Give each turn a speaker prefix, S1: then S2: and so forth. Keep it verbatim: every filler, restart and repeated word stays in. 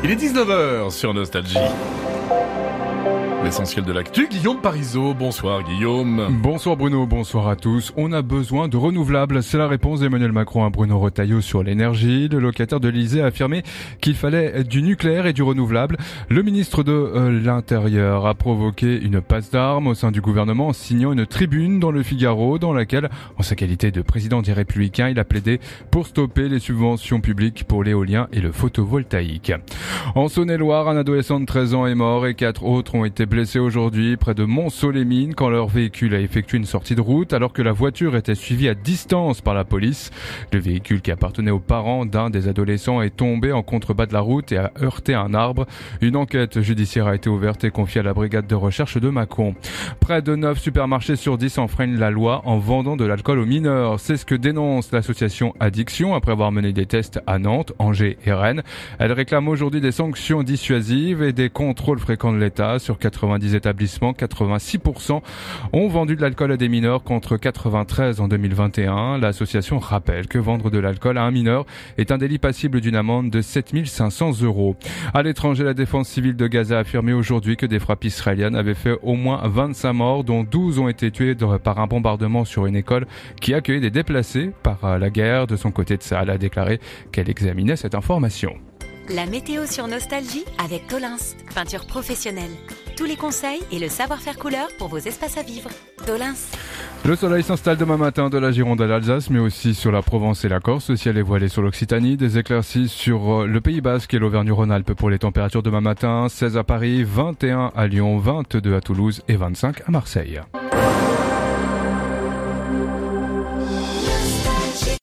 S1: Il est dix-neuf heures sur Nostalgie. L'essentiel de l'actu, Guillaume Parisot. Bonsoir Guillaume.
S2: Bonsoir Bruno, bonsoir à tous. On a besoin de renouvelables. C'est la réponse d'Emmanuel Macron à Bruno Retailleau sur l'énergie. Le locataire de l'Élysée a affirmé qu'il fallait du nucléaire et du renouvelable. Le ministre de euh, l'Intérieur a provoqué une passe d'armes au sein du gouvernement en signant une tribune dans le Figaro dans laquelle, en sa qualité de président des Républicains, il a plaidé pour stopper les subventions publiques pour l'éolien et le photovoltaïque. En Saône-et-Loire, un adolescent de treize ans est mort et quatre autres ont été blessés aujourd'hui près de Mont-Soleil-Mines quand leur véhicule a effectué une sortie de route alors que la voiture était suivie à distance par la police. Le véhicule qui appartenait aux parents d'un des adolescents est tombé en contrebas de la route et a heurté un arbre. Une enquête judiciaire a été ouverte et confiée à la brigade de recherche de Mâcon. Près de neuf supermarchés sur dix enfreignent la loi en vendant de l'alcool aux mineurs. C'est ce que dénonce l'association Addiction après avoir mené des tests à Nantes, Angers et Rennes. Elle réclame aujourd'hui des sanctions dissuasives et des contrôles fréquents de l'État sur quatre-vingt-dix établissements. quatre-vingt-six pour cent ont vendu de l'alcool à des mineurs contre quatre-vingt-treize en deux mille vingt et un. L'association rappelle que vendre de l'alcool à un mineur est un délit passible d'une amende de sept mille cinq cents euros. À l'étranger, la défense civile de Gaza a affirmé aujourd'hui que des frappes israéliennes avaient fait au moins vingt-cinq morts, dont douze ont été tués par un bombardement sur une école qui accueillait des déplacés par la guerre. De son côté, Tsahal a déclaré qu'elle examinait cette information.
S3: La météo sur Nostalgie avec Tolins, peinture professionnelle. Tous les conseils et le savoir-faire couleur pour vos espaces à vivre. Tolins.
S2: Le soleil s'installe demain matin de la Gironde à l'Alsace, mais aussi sur la Provence et la Corse. Le ciel est voilé sur l'Occitanie. Des éclaircies sur le Pays Basque et l'Auvergne-Rhône-Alpes pour les températures demain matin. seize à Paris, vingt et un à Lyon, vingt-deux à Toulouse et vingt-cinq à Marseille.